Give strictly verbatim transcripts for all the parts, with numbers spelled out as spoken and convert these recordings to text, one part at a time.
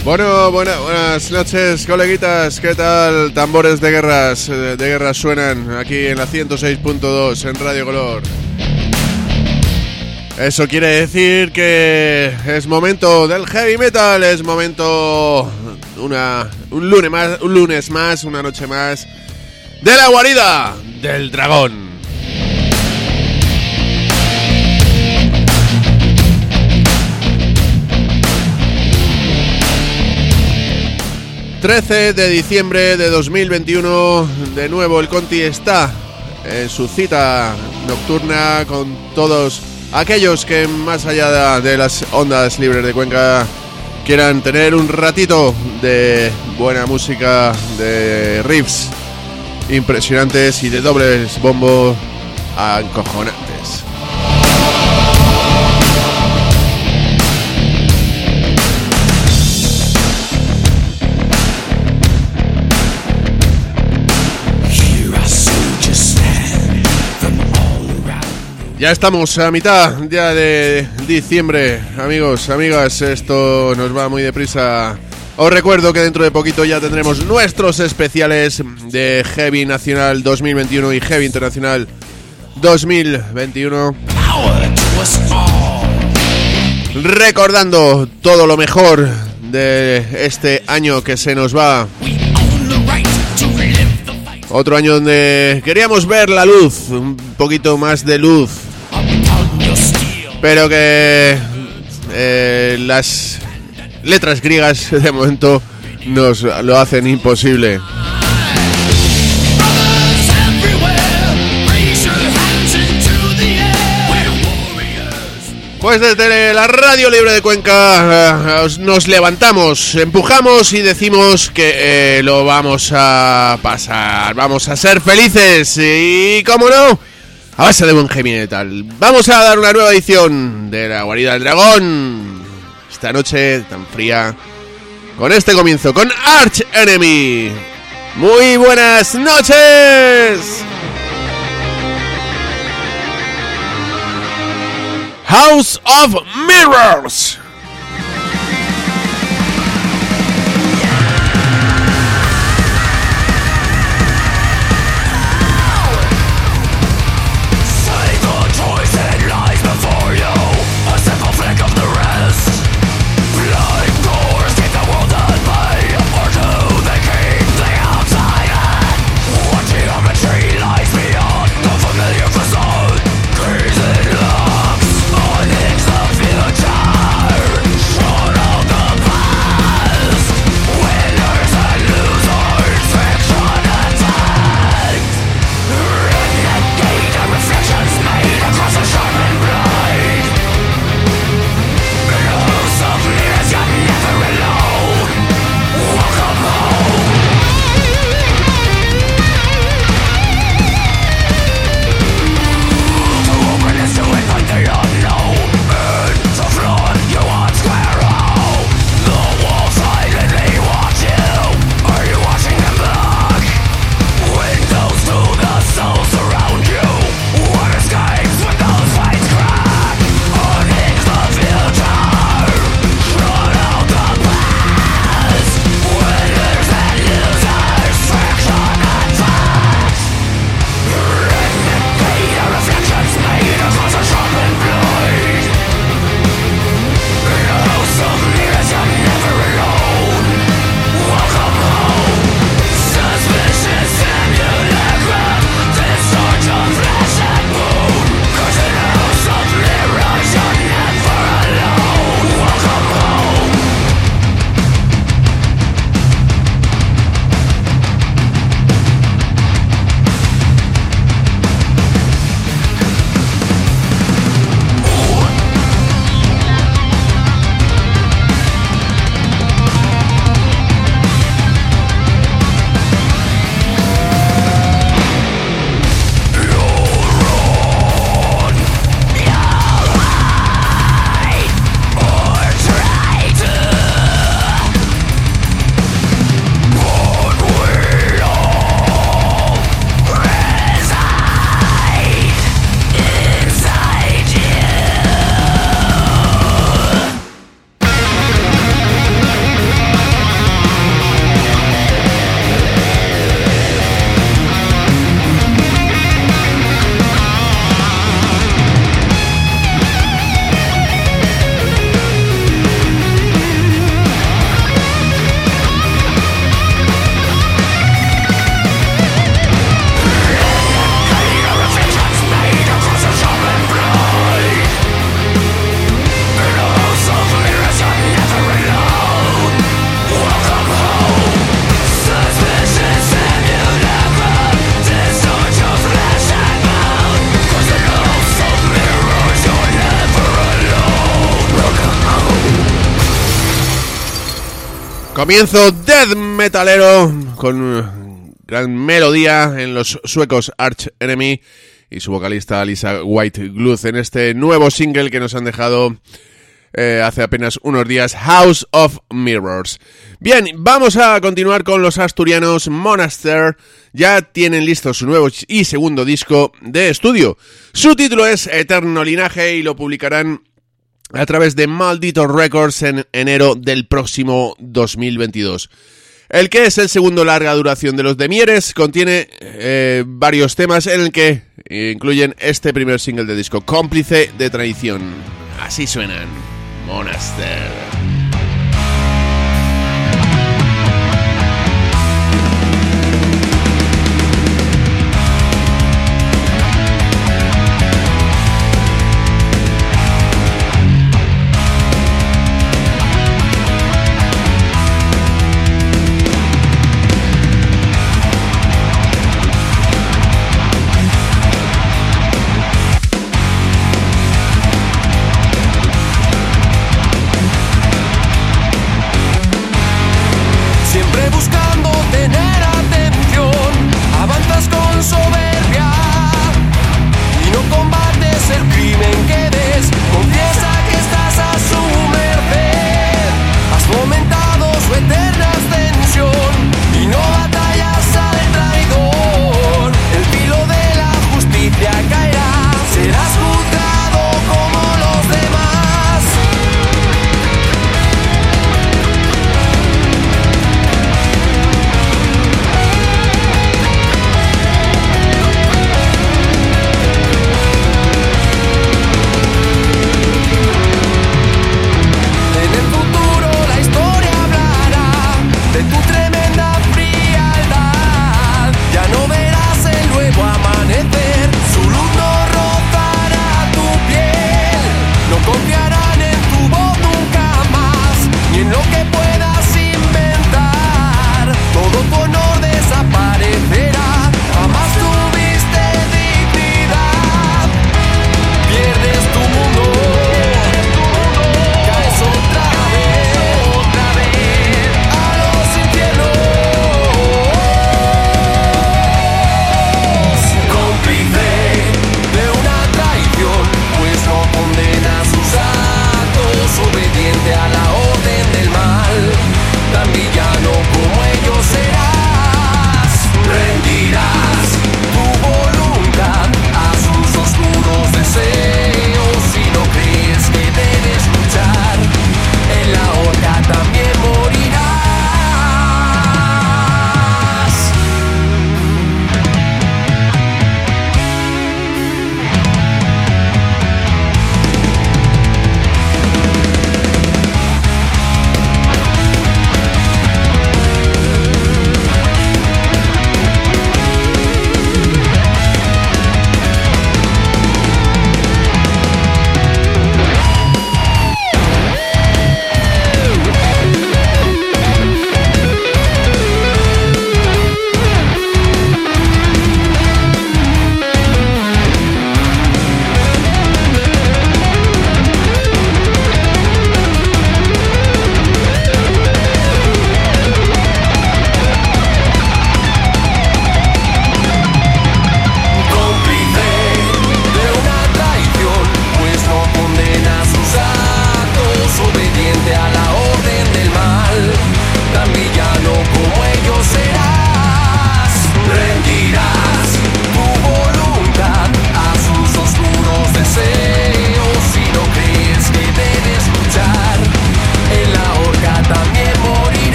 Bueno, buena, buenas noches, coleguitas. ¿Qué tal? Tambores de guerras, de, de guerras suenan aquí en la ciento seis punto dos en Radio Color. Eso quiere decir que es momento del heavy metal, es momento una un lunes más, un lunes más, una noche más de la guarida del dragón. trece de diciembre de dos mil veintiuno, de nuevo el Conti está en su cita nocturna con todos aquellos que más allá de las ondas libres de Cuenca quieran tener un ratito de buena música, de riffs impresionantes y de dobles bombo acojonantes. Ya estamos a mitad ya de diciembre, amigos, amigas, esto nos va muy deprisa. Os recuerdo que dentro de poquito ya tendremos nuestros especiales de Heavy Nacional dos mil veintiuno y Heavy Internacional dos mil veintiuno. Recordando todo lo mejor de este año que se nos va. Otro año donde queríamos ver la luz, un poquito más de luz. Pero que eh, las letras griegas de momento nos lo hacen imposible. Pues desde la Radio Libre de Cuenca eh, nos levantamos, empujamos y decimos que eh, lo vamos a pasar, vamos a ser felices y, cómo no, a base de buen heavy metal. Vamos a dar una nueva edición de la Guarida del Dragón esta noche tan fría, con este comienzo, con Arch Enemy. Muy buenas noches. House of Mirrors. Facade, Comienzo death metalero con gran melodía en los suecos Arch Enemy y su vocalista Lisa White-Gluth en este nuevo single que nos han dejado eh, hace apenas unos días, House of Mirrors. Bien, vamos a continuar con los asturianos Monaster. Ya tienen listo su nuevo y segundo disco de estudio. Su título es Eterno Linaje y lo publicarán a través de Maldito Records en enero del próximo dos mil veintidós. El que es el segundo larga duración de los de Mieres contiene eh, varios temas en el que incluyen este primer single de disco, Cómplice de Traición. Así suenan Monaster.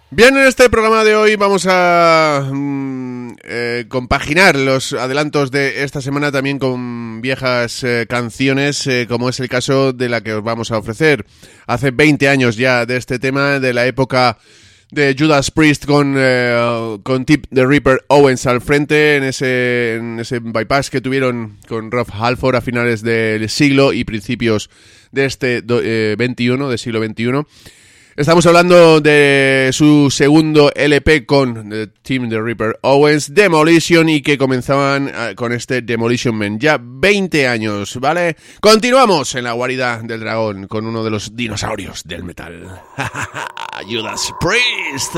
Bien, en este programa de hoy vamos a mm, eh, compaginar los adelantos de esta semana también con viejas eh, canciones, eh, como es el caso de la que os vamos a ofrecer. Hace veinte años ya de este tema, de la época de Judas Priest con, eh, con Tip the Ripper Owens al frente, en ese, en ese bypass que tuvieron con Rob Halford a finales del siglo y principios de este eh, veintiuno, del siglo veintiuno. Estamos hablando de su segundo L P con The Team The Ripper Owens, Demolition, y que comenzaban uh, con este Demolition Man. Ya veinte años, ¿vale? Continuamos en la guarida del dragón con uno de los dinosaurios del metal. Judas Priest.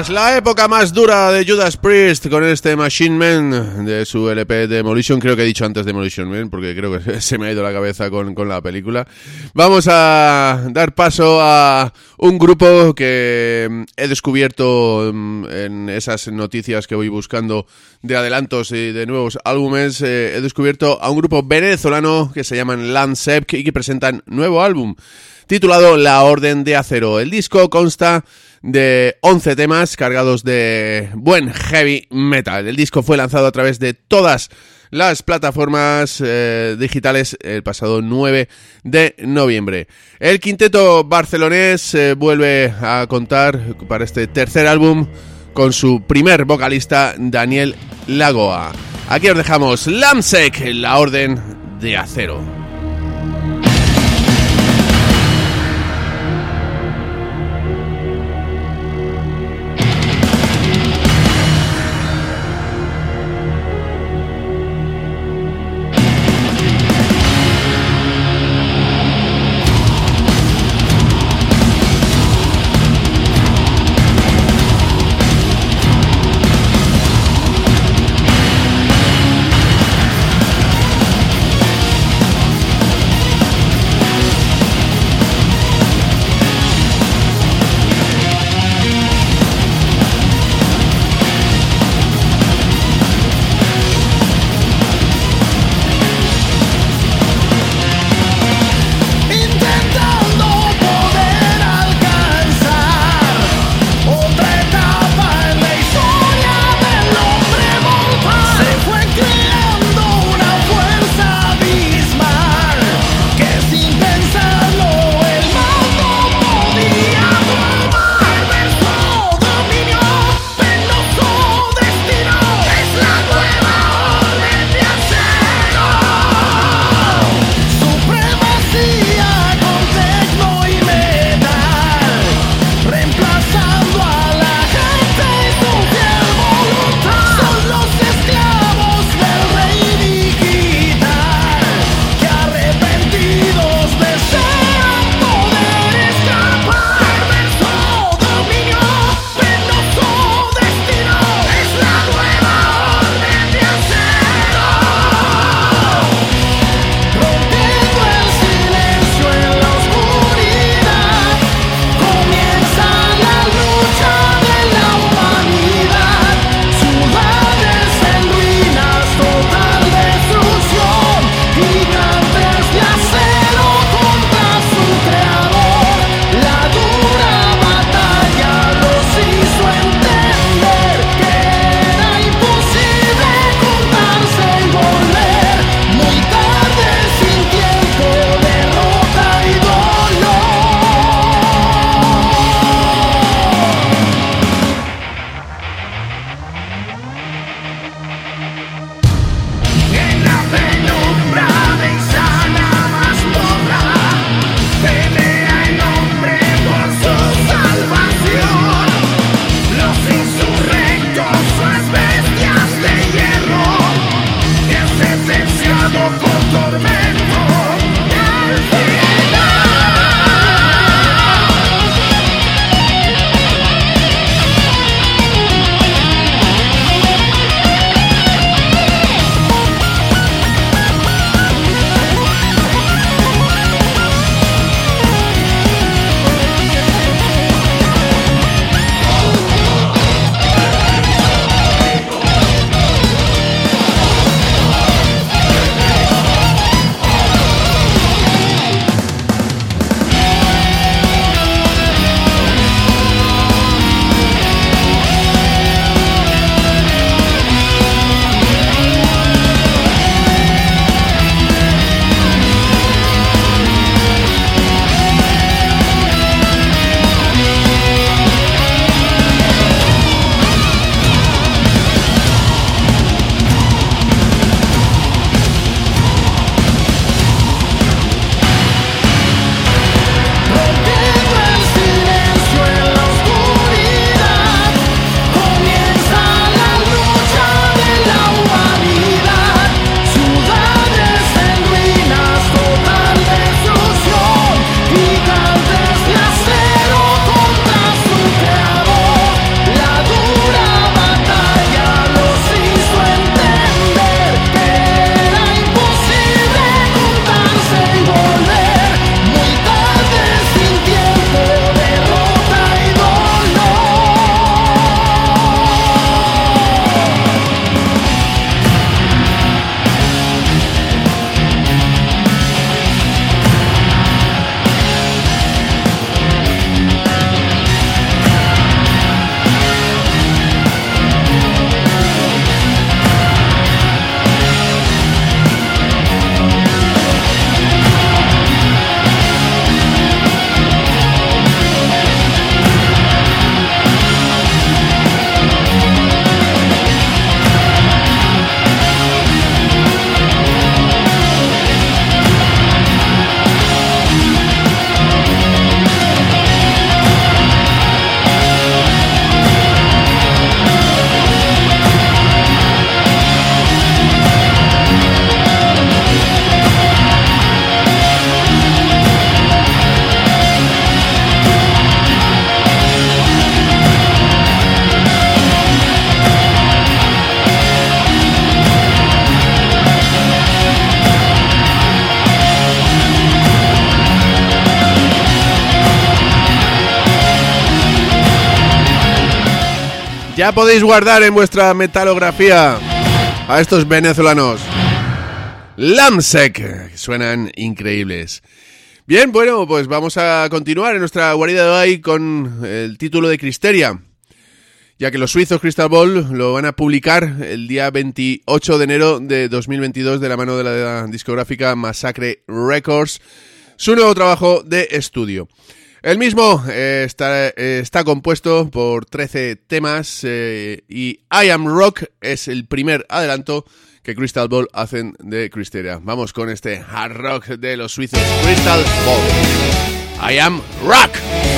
Pues la época más dura de Judas Priest con este Machine Man de su L P Demolition. Creo que he dicho antes Demolition Man porque creo que se me ha ido la cabeza con, con la película. Vamos a dar paso a un grupo que he descubierto en esas noticias que voy buscando de adelantos y de nuevos álbumes. Eh, he descubierto a un grupo venezolano que se llaman Landsep y que presentan nuevo álbum titulado La Orden de Acero. El disco consta de once temas cargados de buen heavy metal. El disco fue lanzado a través de todas las plataformas eh, digitales el pasado nueve de noviembre. El quinteto barcelonés eh, vuelve a contar para este tercer álbum con su primer vocalista, Daniel Lagoa. Aquí os dejamos Landsep, La Orden de Acero. Ya podéis guardar en vuestra metalografía a estos venezolanos. Lambsec, suenan increíbles. Bien, bueno, pues vamos a continuar en nuestra guarida de hoy con el título de Cristeria, ya que los suizos Crystal Ball lo van a publicar el día veintiocho de enero de dos mil veintidós de la mano de la discográfica Massacre Records, su nuevo trabajo de estudio. El mismo eh, está, eh, está compuesto por trece temas eh, y I Am Rock es el primer adelanto que Crystal Ball hacen de Cristeria. Vamos con este hard rock de los suizos Crystal Ball. I Am Rock.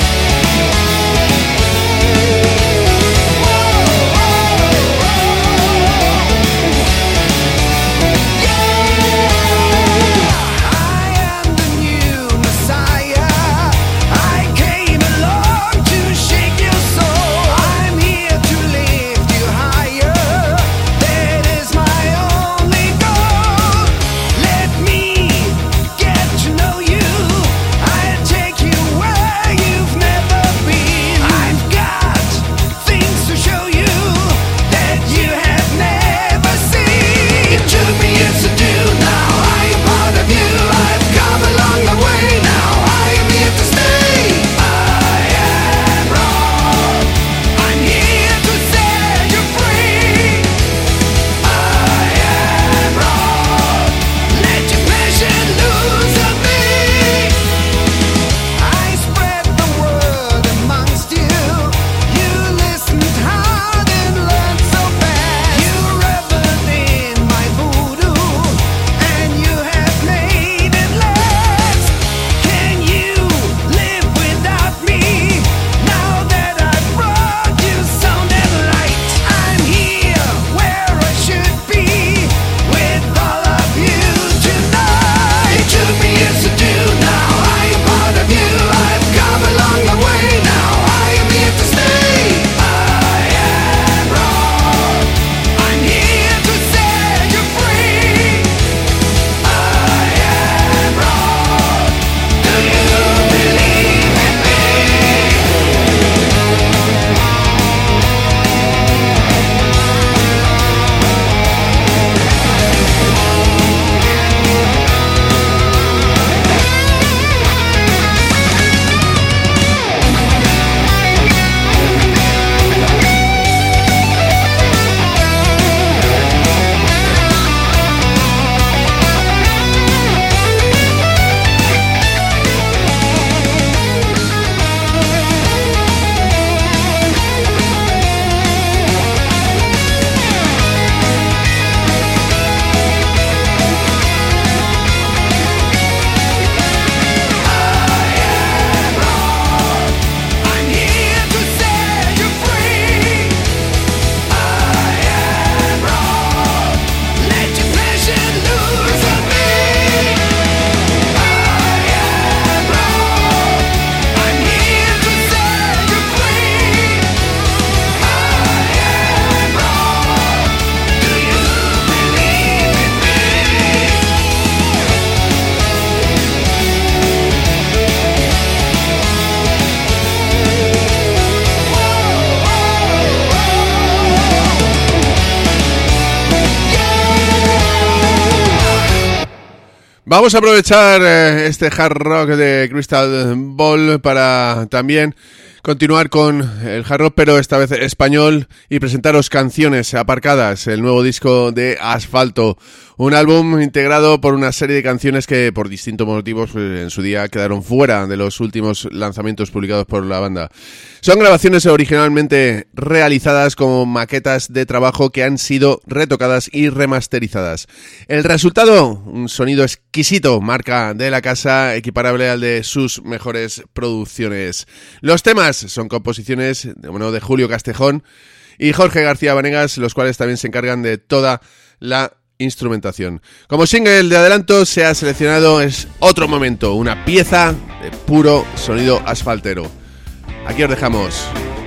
Vamos a aprovechar eh, este hard rock de Crystal Ball para también continuar con el hard rock, pero esta vez español, y presentaros Canciones Aparcadas, el nuevo disco de Asfalto. Un álbum integrado por una serie de canciones que por distintos motivos pues, en su día quedaron fuera de los últimos lanzamientos publicados por la banda. Son grabaciones originalmente realizadas como maquetas de trabajo que han sido retocadas y remasterizadas. El resultado, un sonido exquisito, marca de la casa, equiparable al de sus mejores producciones. Los temas son composiciones bueno, de Julio Castejón y Jorge García Vanegas, los cuales también se encargan de toda la instrumentación. Como single de adelanto se ha seleccionado Es Otro Momento, una pieza de puro sonido asfaltero. Aquí os dejamos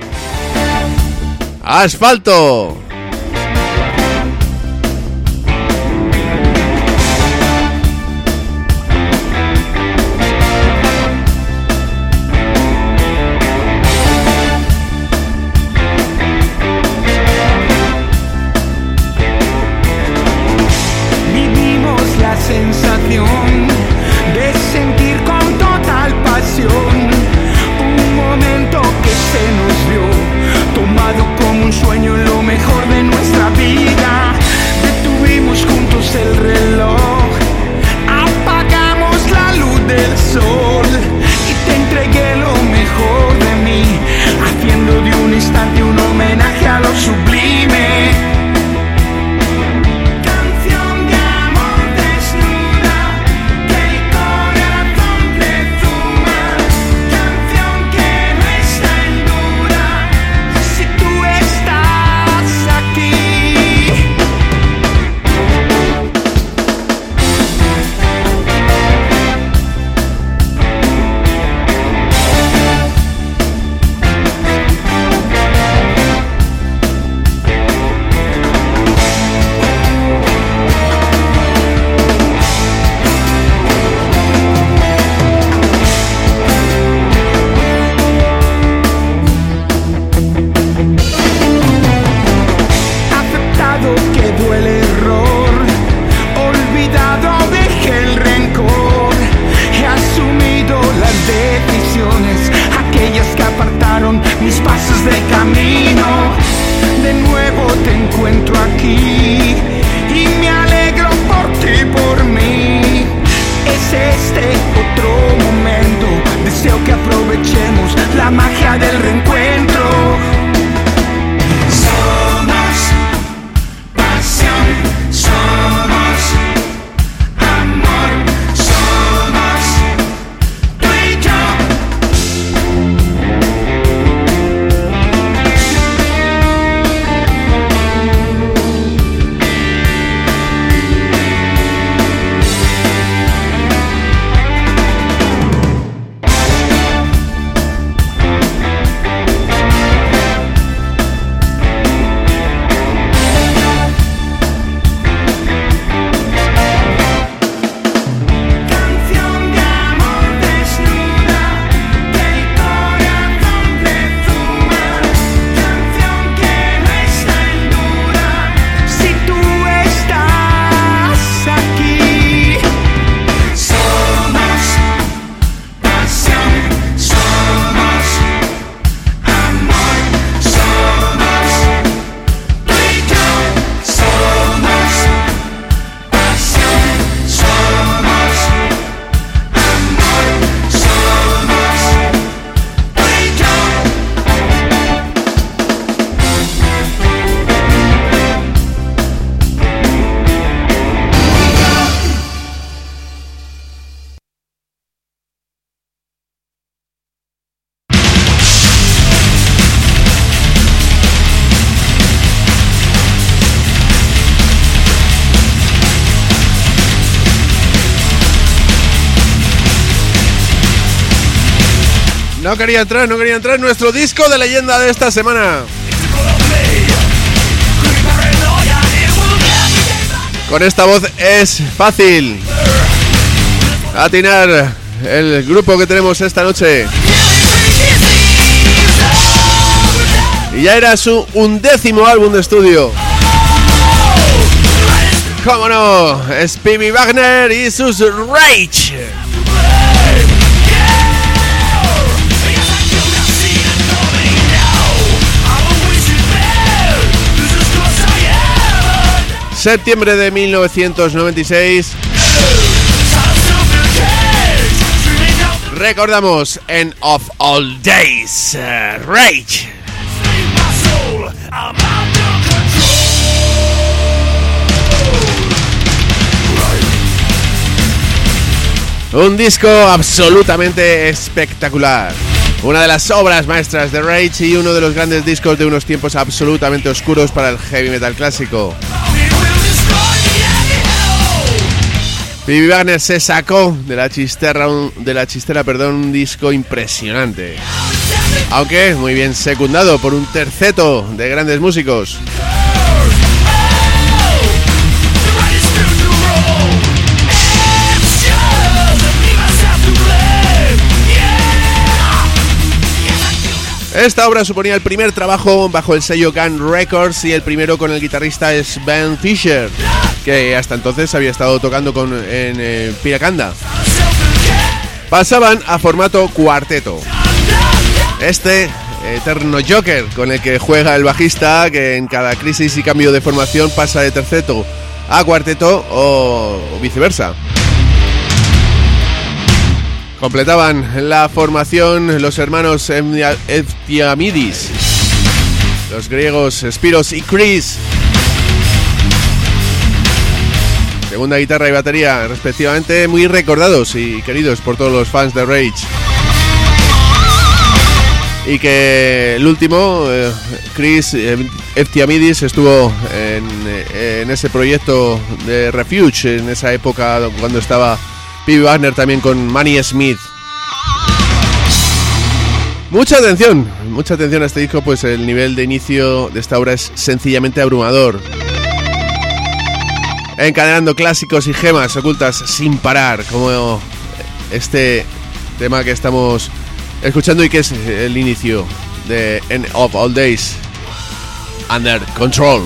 Asfalto. sensación de sentir con total pasión un momento que se nos dio, tomado como un sueño en lo mejor de nuestra vida. Detuvimos juntos el reloj, apagamos la luz del sol y te entregué lo mejor de mí, haciendo de un instante un homenaje a lo sublime. Canción de amor desnuda que el corazón rezuma, canción que no está en duda si tú estás aquí. Aceptado quedó el error, olvidado dejé el rencor, he asumido las decisiones, aquellas que apartaron mis pasos del camino. De nuevo te encuentro aquí y me alegro por ti, por mí. Es este otro momento, deseo que aprovechemos la magia del reencuentro. Somos pasión, somos amor, somos tú y yo. Canción de amor desnuda que el corazón rezuma, canción que no está en duda si tú estás aquí. Somos pasión, somos amor, somos tú y yo. Somos pasión, somos amor, somos tú y yo. No quería entrar, no quería entrar en nuestro disco de leyenda de esta semana. Con esta voz es fácil atinar el grupo que tenemos esta noche. Y ya era su undécimo álbum de estudio. ¡Cómo no! Es P B Wagner y sus Rage. Septiembre de mil novecientos noventa y seis. Recordamos End of All Days, uh, Rage. Un disco absolutamente espectacular. Una de las obras maestras de Rage y uno de los grandes discos de unos tiempos absolutamente oscuros para el heavy metal clásico. P B Wagner se sacó de la chistera, un, de la chistera perdón, un disco impresionante, aunque muy bien secundado por un terceto de grandes músicos. Esta obra suponía el primer trabajo bajo el sello Gun Records y el primero con el guitarrista Sven Fischer, que hasta entonces había estado tocando con, en eh, Piracanda. Pasaban a formato cuarteto. Este eterno Joker con el que juega el bajista, que en cada crisis y cambio de formación pasa de terceto a cuarteto o viceversa. Completaban la formación los hermanos Eftiamidis, los griegos Spiros y Chris. Segunda guitarra y batería, respectivamente, muy recordados y queridos por todos los fans de Rage. Y que el último, eh, Chris Eftiamidis, estuvo en, en ese proyecto de Refuge, en esa época cuando estaba P. Wagner también con Manny Smith. Mucha atención, mucha atención a este disco, pues el nivel de inicio de esta obra es sencillamente abrumador. Encadenando clásicos y gemas ocultas sin parar, como este tema que estamos escuchando y que es el inicio de End of All Days, Under Control.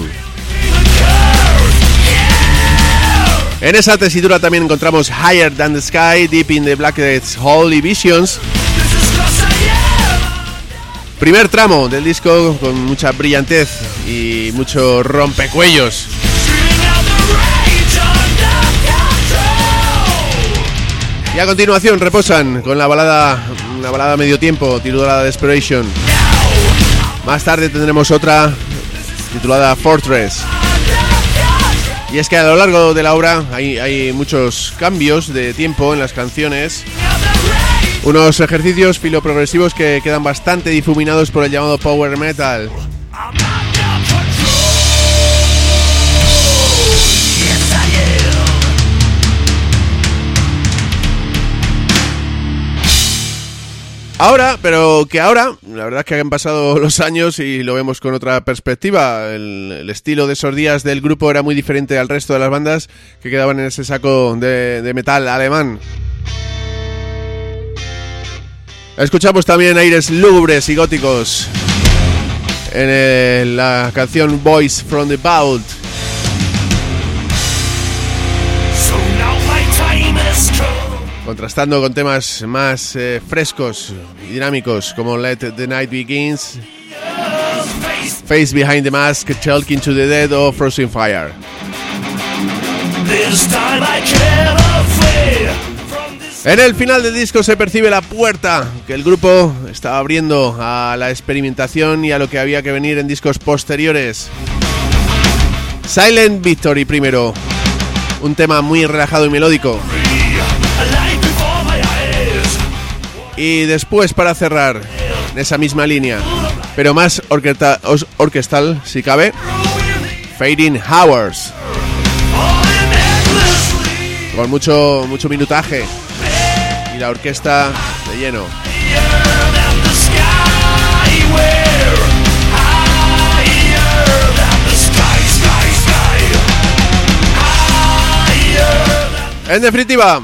En esa tesitura también encontramos Higher Than the Sky, Deep in the Blackest Hole y Visions. Primer tramo del disco con mucha brillantez y mucho rompecuellos. Y a continuación reposan con la balada, una balada medio tiempo titulada Desperation. Más tarde tendremos otra titulada Fortress. Y es que a lo largo de la obra hay, hay muchos cambios de tiempo en las canciones. Unos ejercicios filoprogresivos que quedan bastante difuminados por el llamado power metal. Ahora, pero que ahora, la verdad es que han pasado los años y lo vemos con otra perspectiva. El, el estilo de esos días del grupo era muy diferente al resto de las bandas que quedaban en ese saco de, de metal alemán. Escuchamos también aires lúgubres y góticos en el, la canción Boys from the Vault. Contrastando con temas más eh, frescos y dinámicos como Let the Night Begins, Face Behind the Mask, Talking to the Dead o Frozen Fire. En el final del disco se percibe la puerta que el grupo estaba abriendo a la experimentación y a lo que había que venir en discos posteriores. Silent Victory primero, un tema muy relajado y melódico. Y después, para cerrar en esa misma línea, pero más orquesta, orquestal si cabe, Fading Hours, con mucho, mucho minutaje y la orquesta de lleno. En definitiva,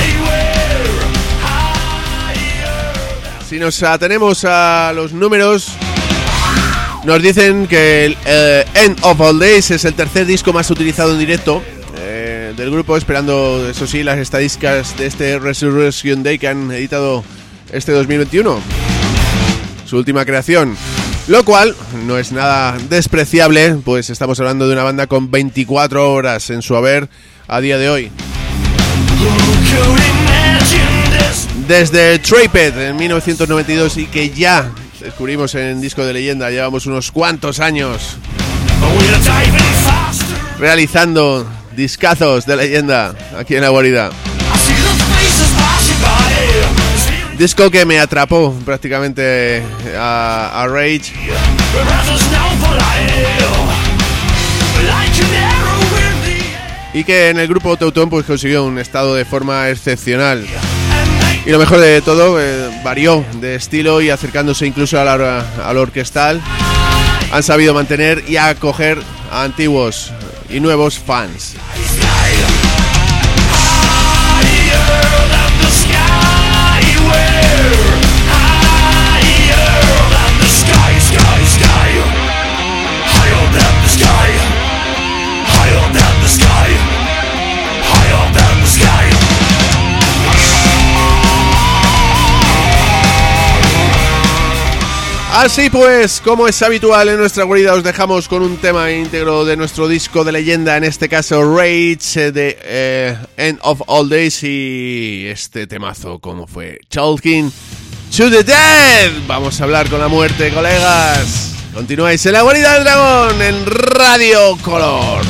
si nos atenemos a los números, nos dicen que el eh, End of All Days es el tercer disco más utilizado en directo eh, del grupo, esperando, eso sí, las estadísticas de este Resurrection Day que han editado este dos mil veintiuno, su última creación, lo cual no es nada despreciable, pues estamos hablando de una banda con veinticuatro horas en su haber a día de hoy. Desde Traped en mil novecientos noventa y dos y que ya descubrimos en Disco de Leyenda, llevamos unos cuantos años realizando discazos de leyenda aquí en la guarida. Disco que me atrapó prácticamente a, a Rage. Y que en el grupo Teutón pues consiguió un estado de forma excepcional. Y lo mejor de todo, eh, varió de estilo y acercándose incluso a, la, a lo orquestal. Han sabido mantener y acoger a antiguos y nuevos fans. Así pues, como es habitual en nuestra guarida, os dejamos con un tema íntegro de nuestro disco de leyenda, en este caso Rage de eh, End of All Days, y este temazo como fue Talking to the Dead. Vamos a hablar con la muerte, colegas. Continuáis en la guarida del dragón en Radio Color.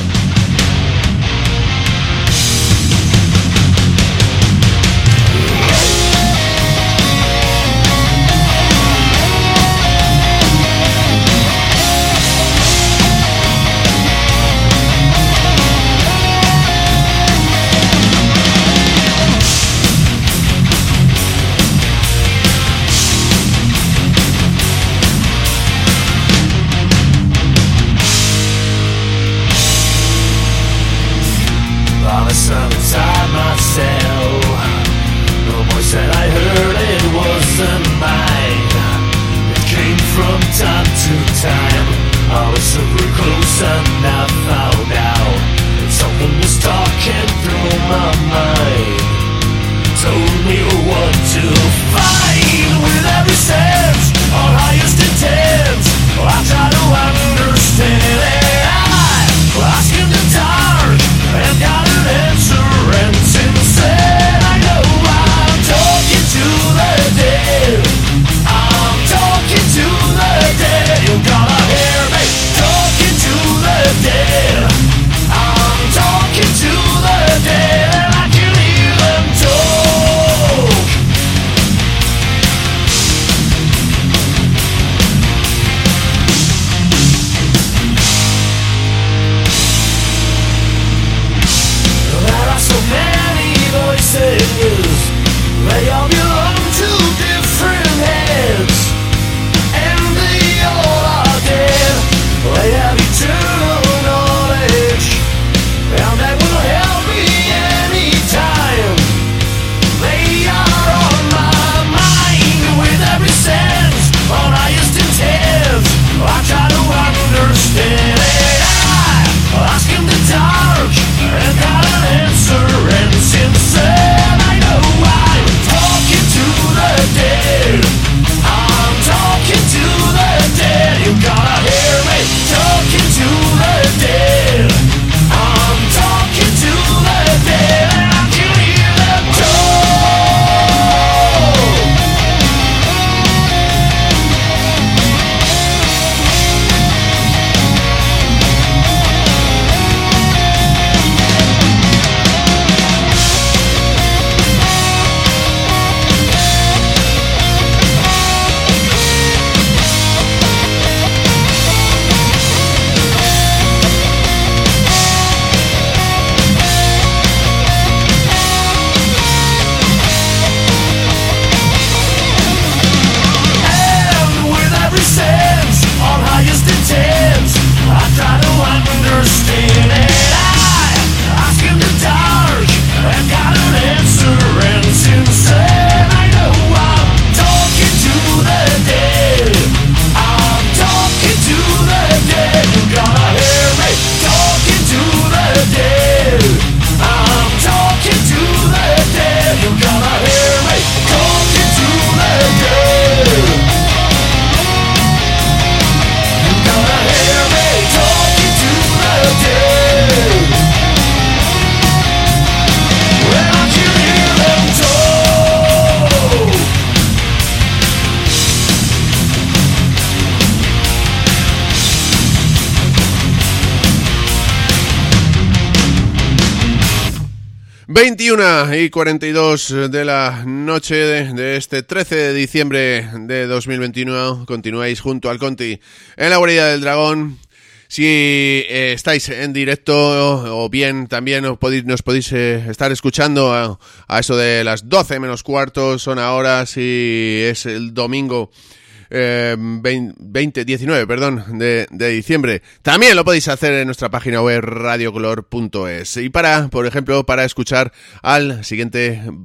veintiuna y cuarenta y dos de la noche de, de este trece de diciembre de dos mil veintiuno. Continuáis junto al Conti en la guarida del dragón. Si eh, estáis en directo o, o bien también os podéis, nos podéis eh, estar escuchando a, a eso de las doce menos cuarto, son ahora, si es el domingo Eh, veinte, diecinueve, perdón, de, de diciembre. También lo podéis hacer en nuestra página web radio color punto es. Y para, por ejemplo, para escuchar al siguiente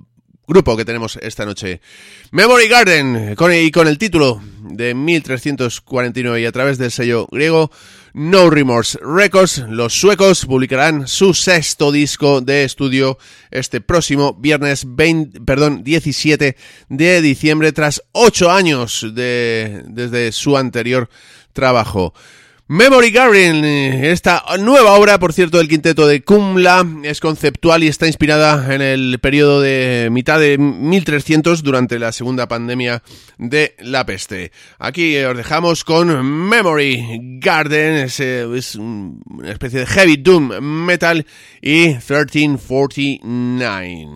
grupo que tenemos esta noche. Memory Garden, con, y con el título de mil trescientos cuarenta y nueve y a través del sello griego No Remorse Records, los suecos publicarán su sexto disco de estudio este próximo viernes veinte, perdón, diecisiete de diciembre, tras ocho años de, desde su anterior trabajo. Memory Garden, esta nueva obra, por cierto, del quinteto de Kumla, es conceptual y está inspirada en el periodo de mitad de mil trescientos, durante la segunda pandemia de la peste. Aquí os dejamos con Memory Garden, es, es una especie de heavy doom metal, y trece cuarenta y nueve.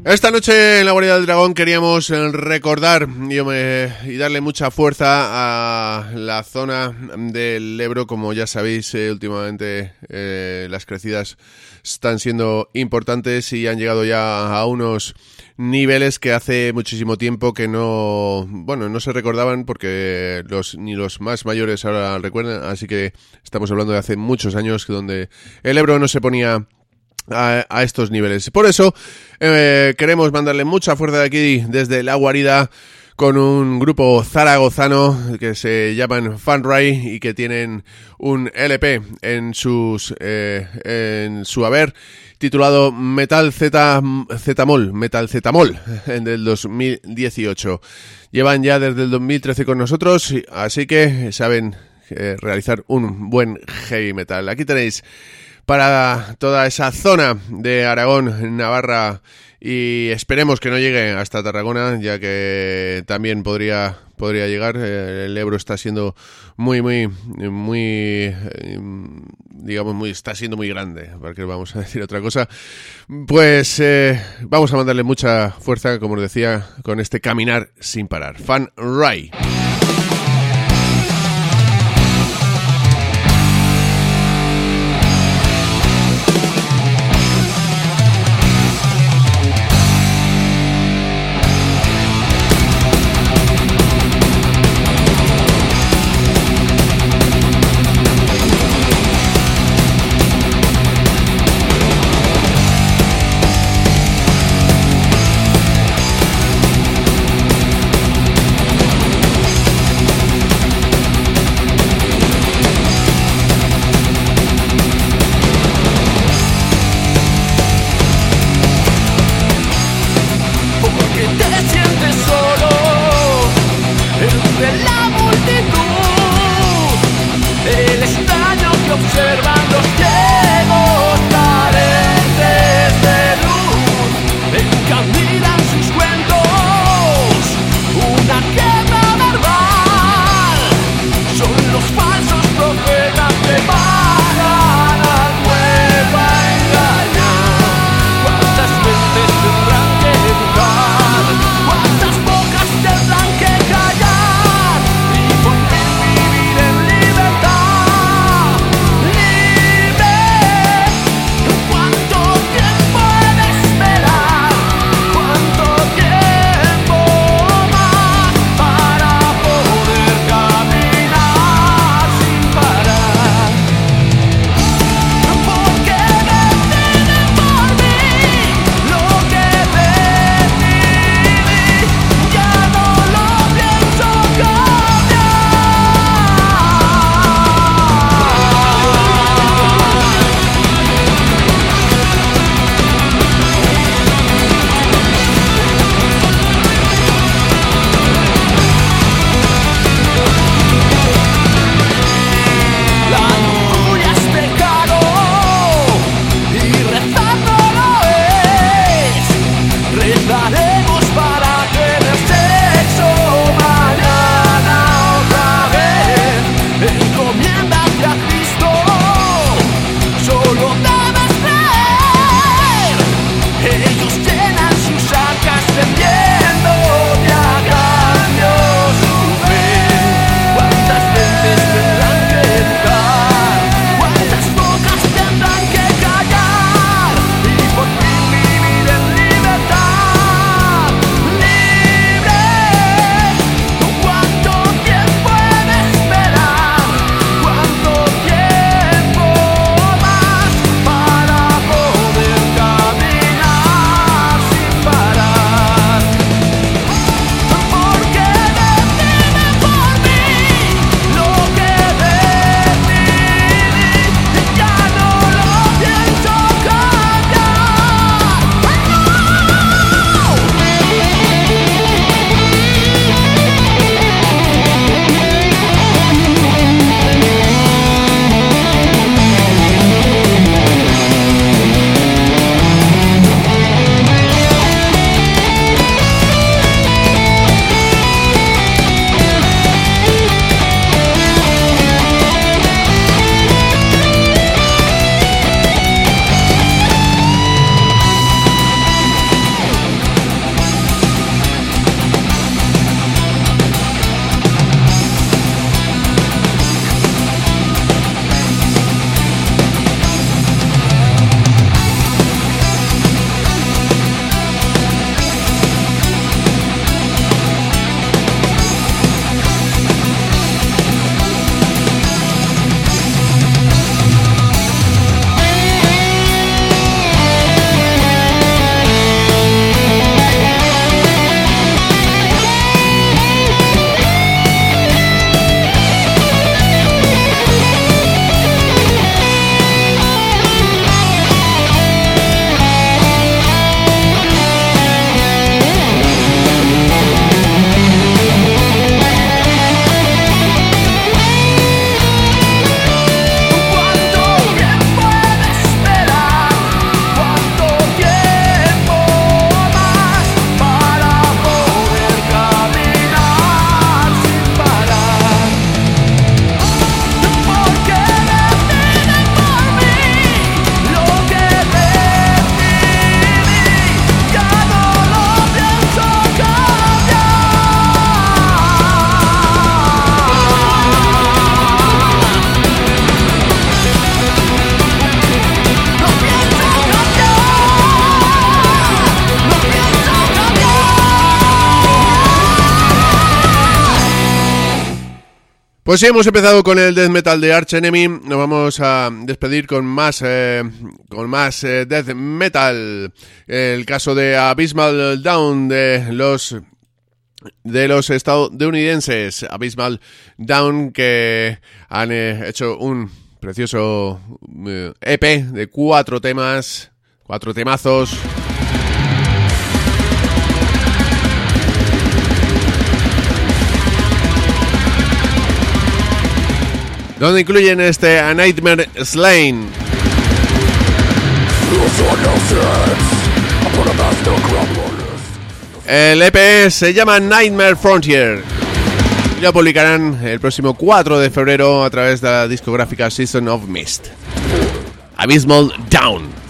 Esta noche en la Guarida del Dragón queríamos recordar y, y darle mucha fuerza a la zona del Ebro. Como ya sabéis, eh, últimamente eh, las crecidas están siendo importantes y han llegado ya a unos niveles que hace muchísimo tiempo que no, bueno, no se recordaban, porque los ni los más mayores ahora recuerdan. Así que estamos hablando de hace muchos años donde el Ebro no se ponía A, a estos niveles. Por eso eh, queremos mandarle mucha fuerza de aquí desde la guarida con un grupo zaragozano que se llaman Funray y que tienen un L P en sus eh, en su haber titulado Metal Z Zetamol, Metal Zetamol, en el dos mil dieciocho. Llevan ya desde el dos mil trece con nosotros, así que saben eh, realizar un buen heavy metal. Aquí tenéis para toda esa zona de Aragón, Navarra, y esperemos que no llegue hasta Tarragona, ya que también podría podría llegar. El Ebro está siendo muy muy muy digamos muy está siendo muy grande, porque vamos a decir otra cosa. Pues eh, vamos a mandarle mucha fuerza, como os decía, con este caminar sin parar. Funray. Pues sí, hemos empezado con el death metal de Arch Enemy. Nos vamos a despedir con más eh, con más eh, death metal. El caso de Abysmal Down de los de los estadounidenses. Abysmal Down, que han eh, hecho un precioso eh, E P de cuatro temas, cuatro temazos. Donde incluyen este A Nightmare Slain. El E P se llama Nightmare Frontier y lo publicarán el próximo cuatro de febrero a través de la discográfica Season of Mist. Abysmal Down.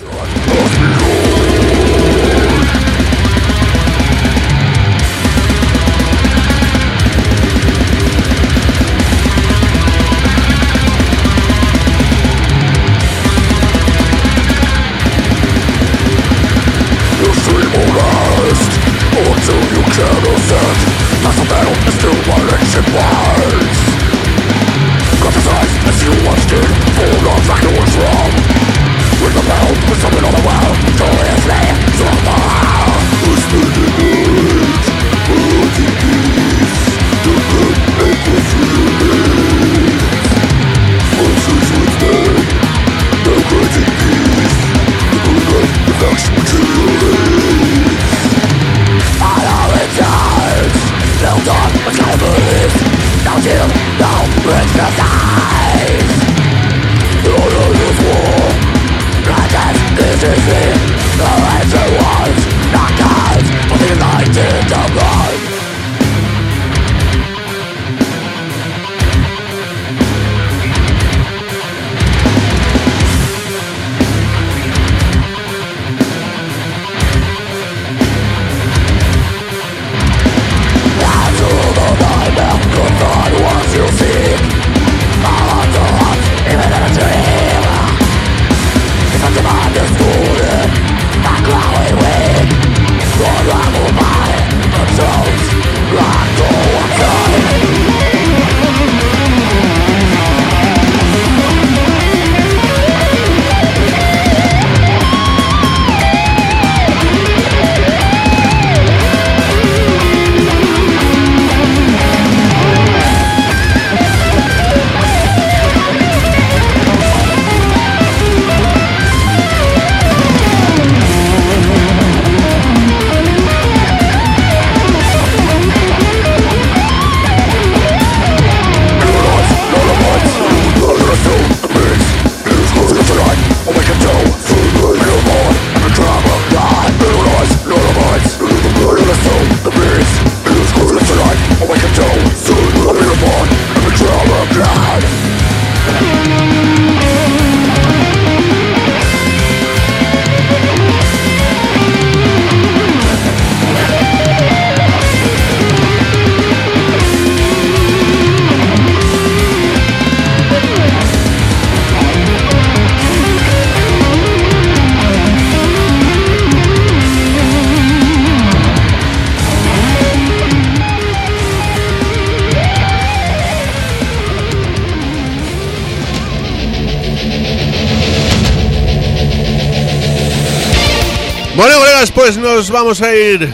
Bueno, colegas, pues nos vamos a ir.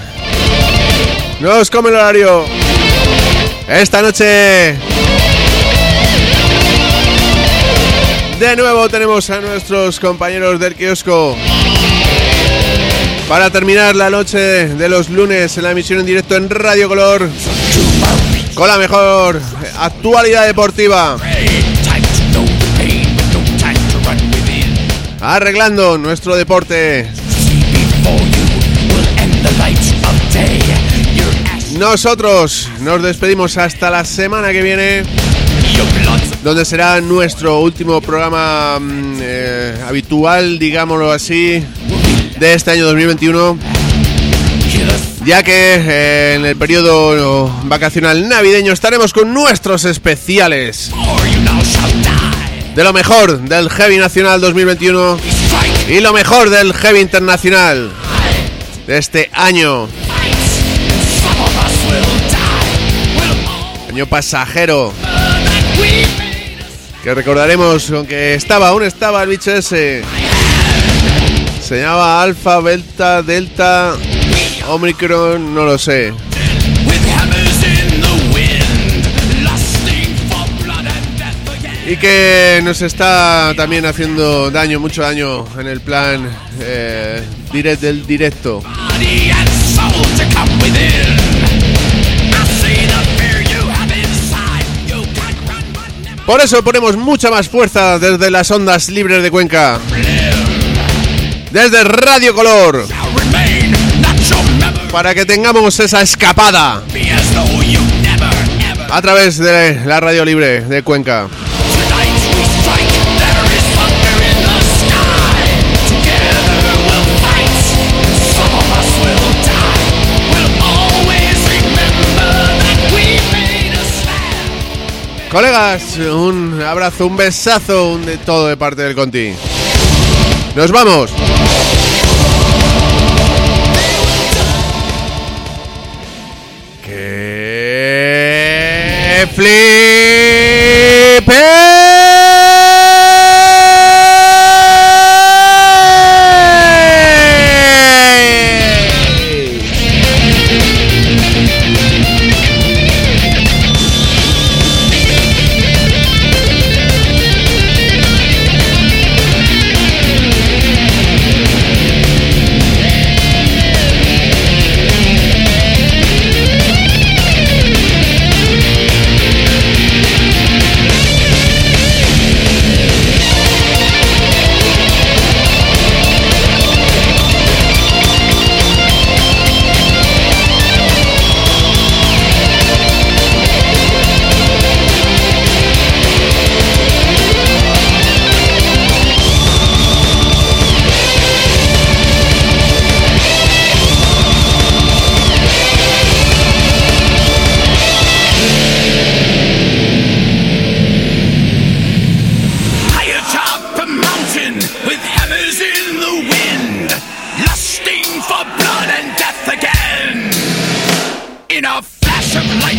Nos come el horario. Esta noche de nuevo tenemos a nuestros compañeros del kiosco para terminar la noche de los lunes en la emisión en directo en Radio Color con la mejor actualidad deportiva, arreglando nuestro deporte. Nosotros nos despedimos hasta la semana que viene, donde será nuestro último programa eh, habitual, digámoslo así, de este año dos mil veintiuno, ya que eh, en el periodo vacacional navideño estaremos con nuestros especiales de lo mejor del Heavy Nacional dos mil veintiuno y lo mejor del Heavy Internacional de este año. Año pasajero. que recordaremos, aunque estaba, aún estaba el bicho ese. Se llamaba Alfa, Beta, Delta, Omicron, no lo sé. Y que nos está también haciendo daño, mucho daño en el plan eh, direct del directo. Por eso ponemos mucha más fuerza desde las ondas libres de Cuenca. Desde Radio Color. Para que tengamos esa escapada a través de la radio libre de Cuenca. Colegas, un abrazo, un besazo, un de todo de parte del Conti. ¡Nos vamos! ¡Que flipe! In a flash of light